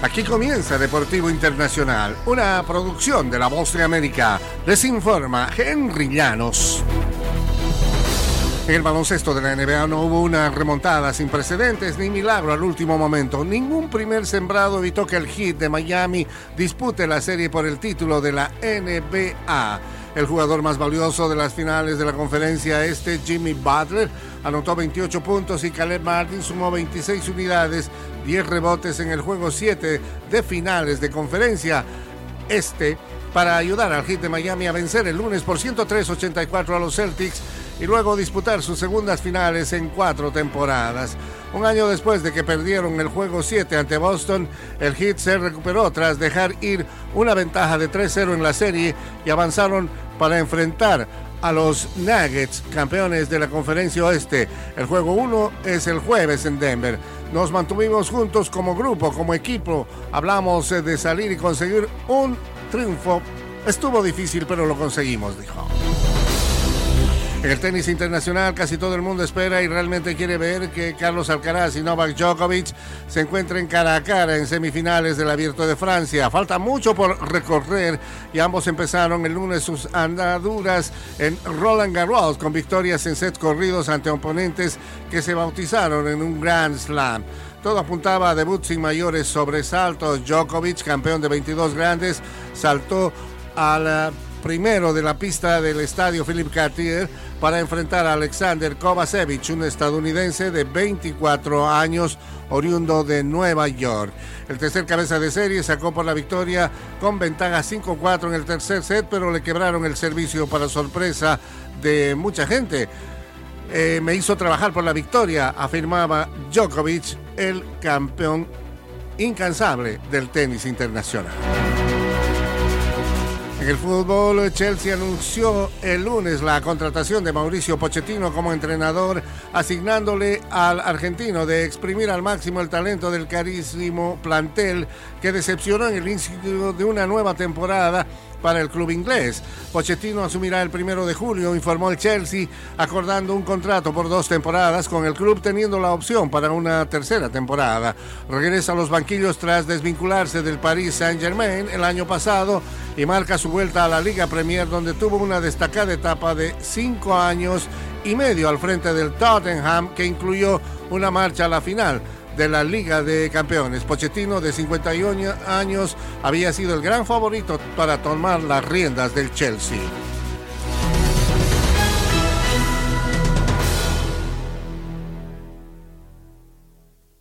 Aquí comienza Deportivo Internacional, una producción de La Voz de América. Les informa Henry Llanos. En el baloncesto de la NBA no hubo una remontada sin precedentes ni milagro al último momento. Ningún primer sembrado evitó que el Heat de Miami dispute la serie por el título de la NBA. El jugador más valioso de las finales de la conferencia este, Jimmy Butler, anotó 28 puntos y Caleb Martin sumó 26 unidades, 10 rebotes en el juego 7 de finales de conferencia este para ayudar al Heat de Miami a vencer el lunes por 103-84 a los Celtics y luego disputar sus segundas finales en 4 temporadas. Un año después de que perdieron el juego 7 ante Boston, el Heat se recuperó tras dejar ir una ventaja de 3-0 en la serie y avanzaron para enfrentar a los Nuggets, campeones de la Conferencia Oeste. El juego 1 es el jueves en Denver. Nos mantuvimos juntos como grupo, como equipo. Hablamos de salir y conseguir un triunfo. Estuvo difícil, pero lo conseguimos, dijo. En el tenis internacional casi todo el mundo espera y realmente quiere ver que Carlos Alcaraz y Novak Djokovic se encuentren cara a cara en semifinales del Abierto de Francia. Falta mucho por recorrer y ambos empezaron el lunes sus andaduras en Roland Garros con victorias en sets corridos ante oponentes que se bautizaron en un Grand Slam. Todo apuntaba a debut sin mayores sobresaltos. Djokovic, campeón de 22 grandes, saltó al primero de la pista del estadio Philippe Cartier para enfrentar a Alexander Kovacevic, un estadounidense de 24 años, oriundo de Nueva York. El tercer cabeza de serie sacó por la victoria con ventaja 5-4 en el tercer set, pero le quebraron el servicio para sorpresa de mucha gente. Me hizo trabajar por la victoria, afirmaba Djokovic, el campeón incansable del tenis internacional. En el fútbol, Chelsea anunció el lunes la contratación de Mauricio Pochettino como entrenador, asignándole al argentino de exprimir al máximo el talento del carísimo plantel que decepcionó en el inicio de una nueva temporada para el club inglés. Pochettino asumirá el 1 de julio, informó el Chelsea, acordando un contrato por 2 temporadas con el club, teniendo la opción para una tercera temporada. Regresa a los banquillos tras desvincularse del Paris Saint-Germain el año pasado y marca su vuelta a la Liga Premier, donde tuvo una destacada etapa de 5 años y medio al frente del Tottenham, que incluyó una marcha a la final de la Liga de Campeones. Pochettino, de 51 años, había sido el gran favorito para tomar las riendas del Chelsea.